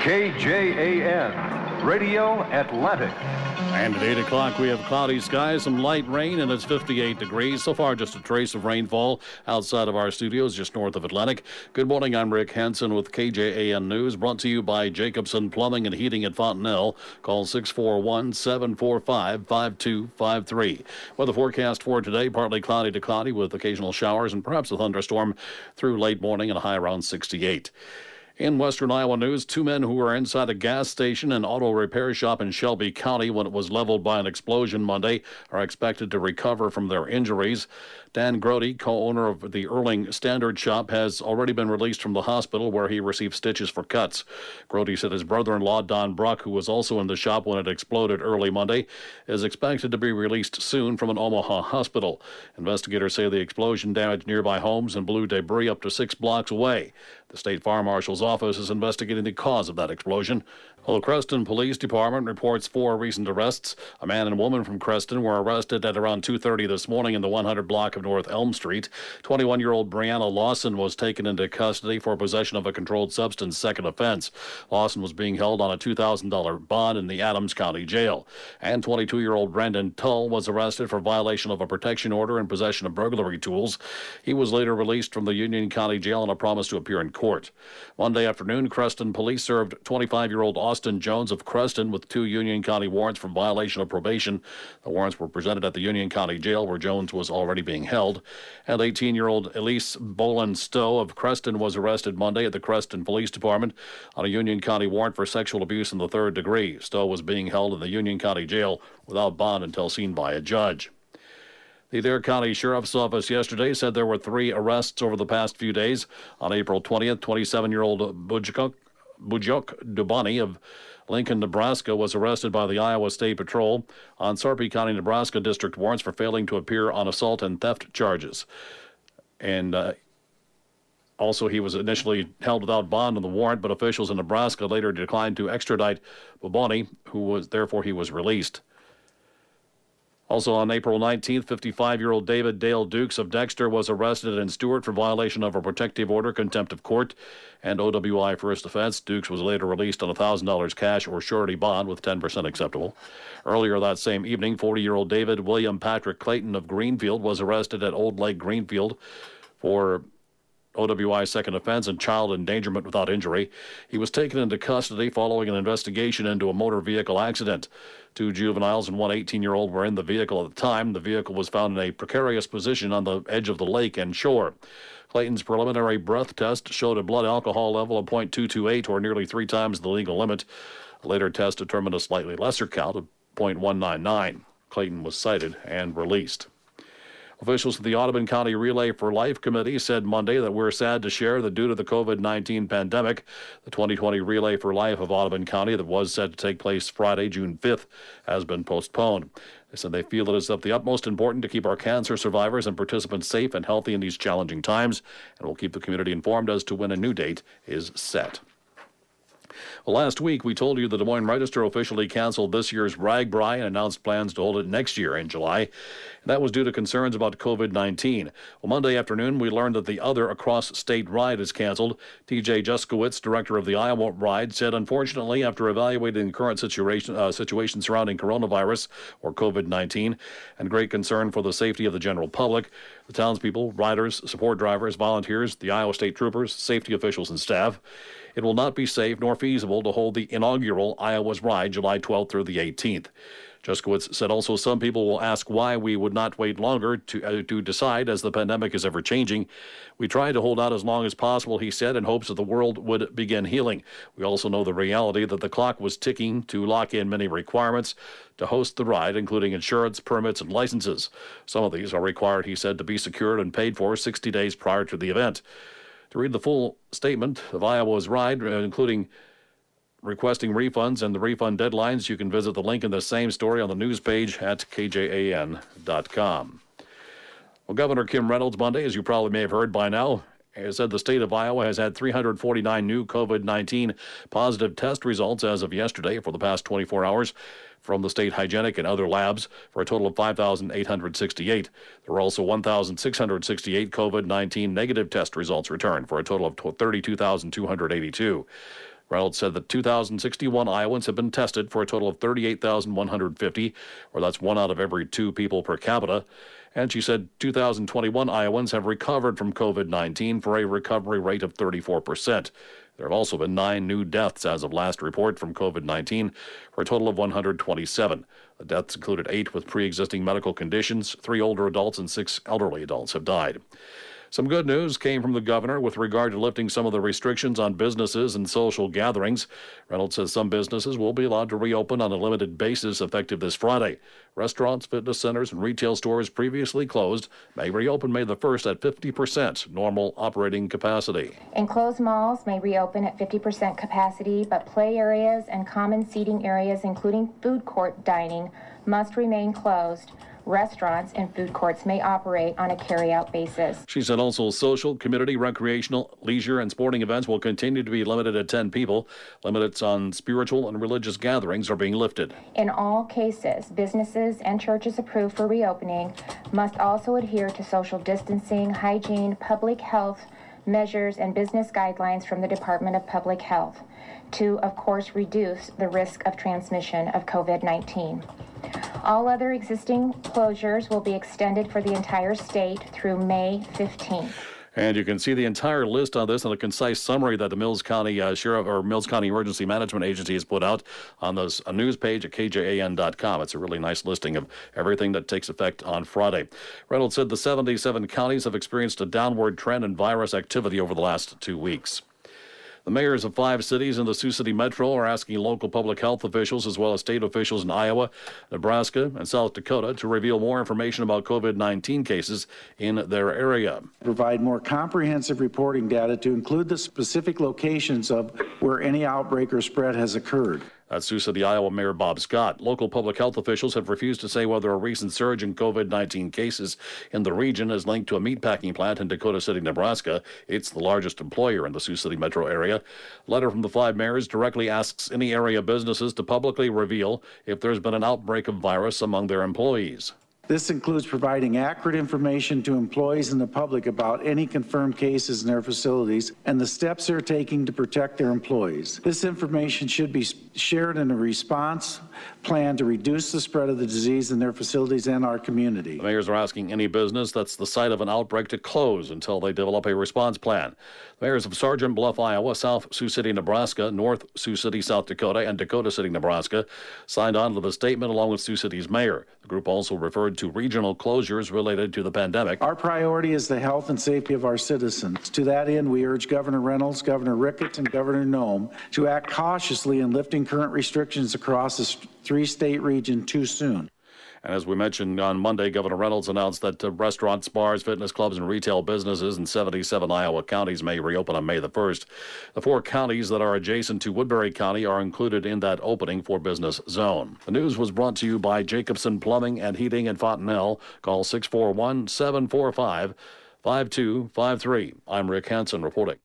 KJAN, Radio Atlantic. And at 8 o'clock, we have cloudy skies, some light rain, and it's 58 degrees. So far, just a trace of rainfall outside of our studios, just north of Atlantic. Good morning, I'm Rick Hansen with KJAN News, brought to you by Jacobson Plumbing and Heating at Fontenelle. Call 641-745-5253. Weather forecast for today, partly cloudy to cloudy with occasional showers and perhaps a thunderstorm through late morning and a high around 68. In western Iowa news, two men who were inside a gas station and auto repair shop in Shelby County when it was leveled by an explosion Monday are expected to recover from their injuries. Dan Grody, co-owner of the Erling Standard Shop, has already been released from the hospital where he received stitches for cuts. Grody said his brother-in-law, Don Bruck, who was also in the shop when it exploded early Monday, is expected to be released soon from an Omaha hospital. Investigators say the explosion damaged nearby homes and blew debris up to 6 blocks away. The state fire marshal's office is investigating the cause of that explosion. Well, the Creston Police Department reports 4 recent arrests. A man and a woman from Creston were arrested at around 2:30 this morning in the 100 block of North Elm Street. 21-year-old Brianna Lawson was taken into custody for possession of a controlled substance second offense. Lawson was being held on a $2,000 bond in the Adams County Jail. And 22-year-old Brendan Tull was arrested for violation of a protection order and possession of burglary tools. He was later released from the Union County Jail on a promise to appear in court. Monday afternoon, Creston police served 25-year-old Austin Jones of Creston with 2 Union County warrants for violation of probation. The warrants were presented at the Union County Jail where Jones was already being held. And 18-year-old Elise Boland Stowe of Creston was arrested Monday at the Creston Police Department on a Union County warrant for sexual abuse in the 3rd degree. Stowe was being held in the Union County Jail without bond until seen by a judge. The Adair County Sheriff's Office yesterday said there were 3 arrests over the past few days. On April 20th, 27-year-old Bujok Dubani of Lincoln, Nebraska, was arrested by the Iowa State Patrol on Sarpy County, Nebraska district warrants for failing to appear on assault and theft charges. And also, he was initially held without bond on the warrant, but officials in Nebraska later declined to extradite Bubani, therefore he was released. Also on April 19th, 55-year-old David Dale Dukes of Dexter was arrested in Stewart for violation of a protective order, contempt of court, and OWI first offense. Dukes was later released on $1,000 cash or surety bond with 10% acceptable. Earlier that same evening, 40-year-old David William Patrick Clayton of Greenfield was arrested at Old Lake Greenfield for OWI second offense and child endangerment without injury. He was taken into custody following an investigation into a motor vehicle accident. 2 juveniles and 1 18-year-old were in the vehicle at the time. The vehicle was found in a precarious position on the edge of the lake and shore. Clayton's preliminary breath test showed a blood alcohol level of .228, or nearly 3 times the legal limit. A later test determined a slightly lesser count of .199. Clayton was cited and released. Officials at the Audubon County Relay for Life Committee said Monday that we're sad to share that due to the COVID-19 pandemic, the 2020 Relay for Life of Audubon County that was set to take place Friday, June 5th, has been postponed. They said they feel it is of the utmost importance to keep our cancer survivors and participants safe and healthy in these challenging times, and will keep the community informed as to when a new date is set. Well, last week, we told you the Des Moines Register officially canceled this year's RAGBRAI and announced plans to hold it next year in July. And that was due to concerns about COVID-19. Well, Monday afternoon, we learned that the other across-state ride is canceled. T.J. Juskowitz, director of the Iowa ride, said, unfortunately, after evaluating the current situation surrounding coronavirus or COVID-19 and great concern for the safety of the general public, the townspeople, riders, support drivers, volunteers, the Iowa State Troopers, safety officials, and staff, it will not be safe nor feasible to hold the inaugural Iowa's Ride July 12th through the 18th. Juskowitz said also some people will ask why we would not wait longer to decide as the pandemic is ever changing. We tried to hold out as long as possible, he said, in hopes that the world would begin healing. We also know the reality that the clock was ticking to lock in many requirements to host the ride, including insurance, permits, and licenses. Some of these are required, he said, to be secured and paid for 60 days prior to the event. To read the full statement of Iowa's ride, including requesting refunds and the refund deadlines, you can visit the link in the same story on the news page at kjan.com. Well, Governor Kim Reynolds Monday, as you probably may have heard by now, has said the state of Iowa has had 349 new COVID-19 positive test results as of yesterday for the past 24 hours from the state hygienic and other labs for a total of 5,868. There were also 1,668 COVID-19 negative test results returned for a total of 32,282. Reynolds said that 2,061 Iowans have been tested for a total of 38,150, or that's 1 out of every 2 people per capita. And she said 2,021 Iowans have recovered from COVID-19 for a recovery rate of 34%. There have also been 9 new deaths as of last report from COVID-19 for a total of 127. The deaths included 8 with pre-existing medical conditions. 3 older adults and 6 elderly adults have died. Some good news came from the governor with regard to lifting some of the restrictions on businesses and social gatherings. Reynolds says some businesses will be allowed to reopen on a limited basis effective this Friday. Restaurants, fitness centers, and retail stores previously closed may reopen May the 1st at 50% normal operating capacity. Enclosed malls may reopen at 50% capacity, but play areas and common seating areas, including food court dining, must remain closed. Restaurants and food courts may operate on a carry-out basis. She said also social, community, recreational, leisure, and sporting events will continue to be limited at 10 people. Limits on spiritual and religious gatherings are being lifted. In all cases, businesses and churches approved for reopening must also adhere to social distancing, hygiene, public health measures, and business guidelines from the Department of Public Health to, of course, reduce the risk of transmission of COVID-19. All other existing closures will be extended for the entire state through May 15th. And you can see the entire list on this and a concise summary that the Mills County Mills County Emergency Management Agency has put out on this news page at kjan.com. It's a really nice listing of everything that takes effect on Friday. Reynolds said the 77 counties have experienced a downward trend in virus activity over the last 2 weeks. The mayors of 5 cities in the Sioux City Metro are asking local public health officials as well as state officials in Iowa, Nebraska, and South Dakota to reveal more information about COVID-19 cases in their area. Provide more comprehensive reporting data to include the specific locations of where any outbreak or spread has occurred. That's Sioux City, Iowa Mayor Bob Scott. Local public health officials have refused to say whether a recent surge in COVID-19 cases in the region is linked to a meatpacking plant in Dakota City, Nebraska. It's the largest employer in the Sioux City metro area. A letter from the 5 mayors directly asks any area businesses to publicly reveal if there's been an outbreak of virus among their employees. This includes providing accurate information to employees and the public about any confirmed cases in their facilities and the steps they're taking to protect their employees. This information should be shared in a response plan to reduce the spread of the disease in their facilities and our community. The mayors are asking any business that's the site of an outbreak to close until they develop a response plan. The mayors of Sergeant Bluff, Iowa, South Sioux City, Nebraska, North Sioux City, South Dakota, and Dakota City, Nebraska signed on to the statement along with Sioux City's mayor. The group also referred to regional closures related to the pandemic. Our priority is the health and safety of our citizens. To that end, we urge Governor Reynolds, Governor Ricketts, and Governor Noem to act cautiously in lifting current restrictions across the 3-state region too soon. And as we mentioned on Monday, Governor Reynolds announced that restaurants, bars, fitness clubs, and retail businesses in 77 Iowa counties may reopen on May the 1st. The 4 counties that are adjacent to Woodbury County are included in that opening for business zone. The news was brought to you by Jacobson Plumbing and Heating in Fontenelle. Call 641-745-5253. I'm Rick Hansen reporting.